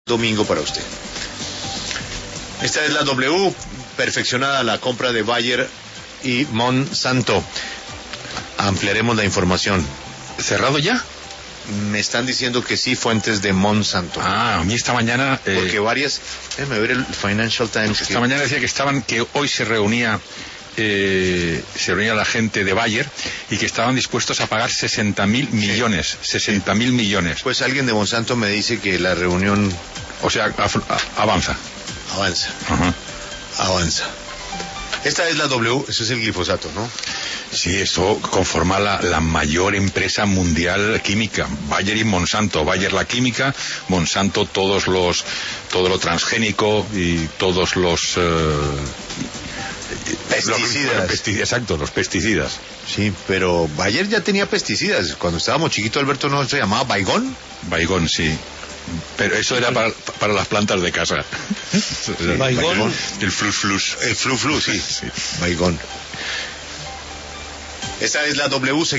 domingo para usted. Esta es la W, perfeccionada la compra de Bayer y Monsanto. Ampliaremos la información. ¿Cerrado ya? Me están diciendo que sí, fuentes de Monsanto. A mí esta mañana... porque varias... Déjame ver el Financial Times. Esta mañana decía que hoy se reunía la gente de Bayer y que estaban dispuestos a pagar 60.000 millones. Sí. 60.000 millones. Pues alguien de Monsanto me dice que la reunión... O sea, avanza. Avanza. Uh-huh. Avanza. Esta es la W, eso es el glifosato, ¿no? Sí, esto conforma la mayor empresa mundial química. Bayer y Monsanto. Bayer la química, Monsanto todo lo transgénico y todos los... pesticidas. Exacto, los pesticidas. Sí, pero Bayer ya tenía pesticidas. Cuando estábamos chiquitos, Alberto, ¿no se llamaba Baigón? Baigón, sí. Pero eso era para las plantas de casa. Baigón. El flus. El flus, sí. Baigón. Esta es la W.